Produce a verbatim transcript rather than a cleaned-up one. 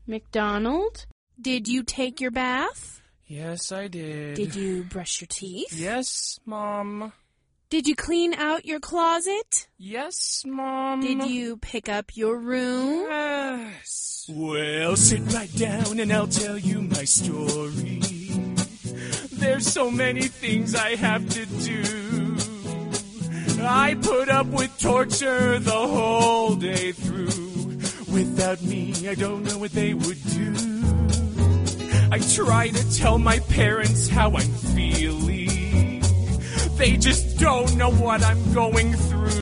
McDonald, did you take your bath? Yes, I did. Did you brush your teeth? Yes, Mom. Did you clean out your closet? Yes, Mom. Did you pick up your room? Yes. Well, sit right down and I'll tell you my story. There's so many things I have to do. I put up with torture the whole day through. Without me, I don't know what they would do. I try to tell my parents how I'm feeling. They just don't know what I'm going through.